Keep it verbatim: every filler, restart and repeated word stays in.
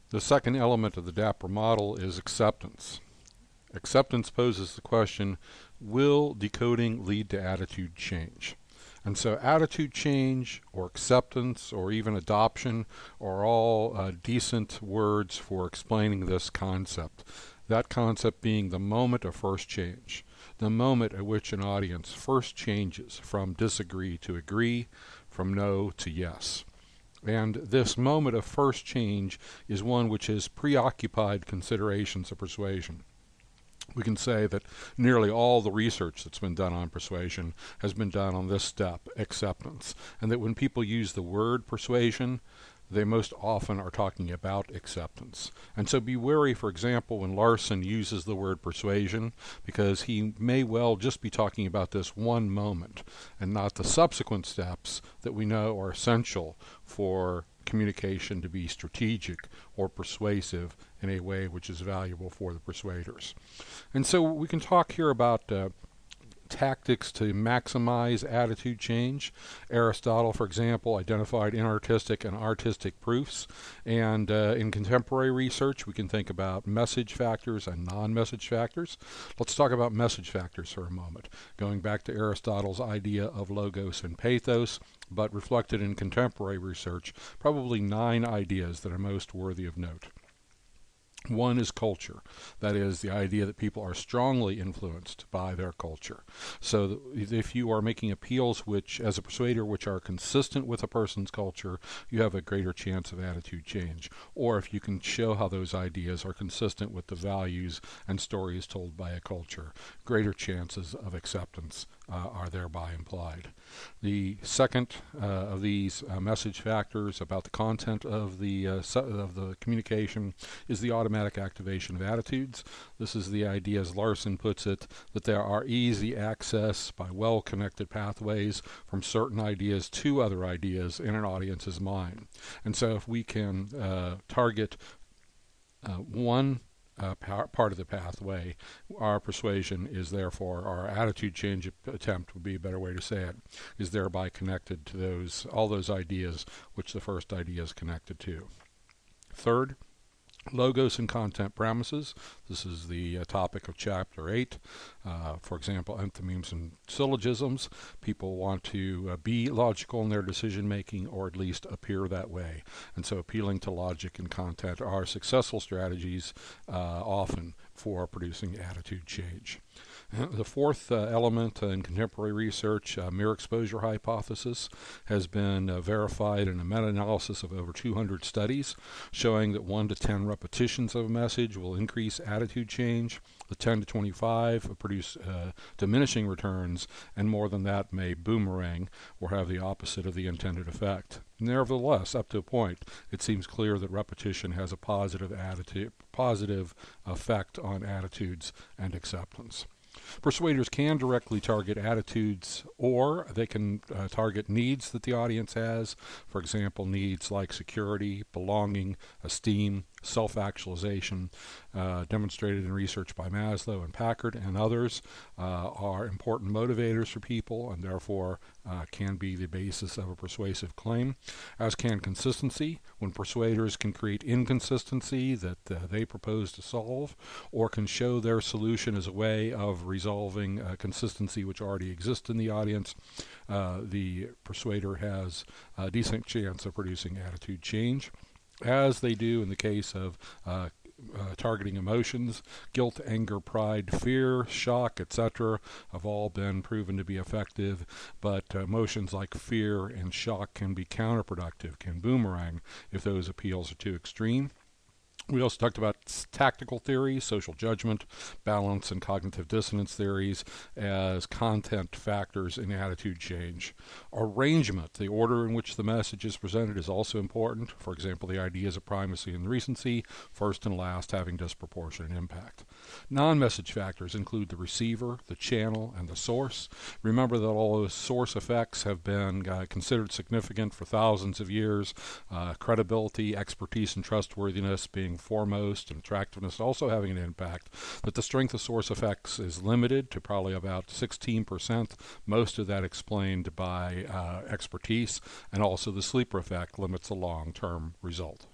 The second element of the DAPPER model is acceptance. Acceptance poses the question, will decoding lead to attitude change? And so attitude change or acceptance or even adoption are all uh, decent words for explaining this concept. That concept being the moment of first change, the moment at which an audience first changes from disagree to agree, from no to yes. And this moment of first change is one which has preoccupied considerations of persuasion. We can say that nearly all the research that's been done on persuasion has been done on this step, acceptance, and that when people use the word persuasion, they most often are talking about acceptance. And so be wary, for example, when Larson uses the word persuasion, because he may well just be talking about this one moment and not the subsequent steps that we know are essential for communication to be strategic or persuasive in a way which is valuable for the persuaders. And so we can talk here about uh, tactics to maximize attitude change. Aristotle, for example, identified inartistic and artistic proofs. And uh, in contemporary research, we can think about message factors and non-message factors. Let's talk about message factors for a moment, going back to Aristotle's idea of logos and pathos, but reflected in contemporary research, probably nine ideas that are most worthy of note. One is culture. That is, the idea that people are strongly influenced by their culture. So if you are making appeals which, as a persuader, which are consistent with a person's culture, you have a greater chance of attitude change. Or if you can show how those ideas are consistent with the values and stories told by a culture, greater chances of acceptance uh, are thereby implied. The second uh, of these uh, message factors about the content of the, uh, of the communication is the automatic activation of attitudes. This is the idea, as Larson puts it, that there are easy access by well-connected pathways from certain ideas to other ideas in an audience's mind. And so if we can uh, target uh, one Uh, part of the pathway, our persuasion is therefore, our attitude change attempt would be a better way to say it, is thereby connected to those all those ideas which the first idea is connected to. Third, logos and content premises. This is the uh, topic of chapter eight. Uh, for example, enthymemes and syllogisms. People want to uh, be logical in their decision making, or at least appear that way. And so appealing to logic and content are successful strategies uh, often for producing attitude change. The fourth uh, element uh, in contemporary research, uh, mere exposure hypothesis, has been uh, verified in a meta-analysis of over two hundred studies, showing that one to ten repetitions of a message will increase attitude change. The ten to twenty-five produce uh, diminishing returns, and more than that may boomerang or have the opposite of the intended effect. Nevertheless, up to a point, it seems clear that repetition has a positive attitude, positive effect on attitudes and acceptance. Persuaders can directly target attitudes, or they can uh, target needs that the audience has. For example, needs like security, belonging, esteem, self-actualization, uh, demonstrated in research by Maslow and Packard and others, uh, are important motivators for people and therefore uh, can be the basis of a persuasive claim, as can consistency, when persuaders can create inconsistency that uh, they propose to solve, or can show their solution as a way of resolving uh, consistency which already exists in the audience. Uh, the persuader has a decent chance of producing attitude change, as they do in the case of uh, uh, targeting emotions. Guilt, anger, pride, fear, shock, et cetera have all been proven to be effective, but uh, emotions like fear and shock can be counterproductive, can boomerang if those appeals are too extreme. We also talked about tactical theories, social judgment, balance, and cognitive dissonance theories as content factors in attitude change. Arrangement, the order in which the message is presented, is also important. For example, the ideas of primacy and recency, first and last having disproportionate impact. Non-message factors include the receiver, the channel, and the source. Remember that all those source effects have been uh, considered significant for thousands of years. Uh, credibility, expertise, and trustworthiness being foremost, and attractiveness also having an impact. That the strength of source effects is limited to probably about sixteen percent, most of that explained by uh, expertise, and also the sleeper effect limits the long-term result.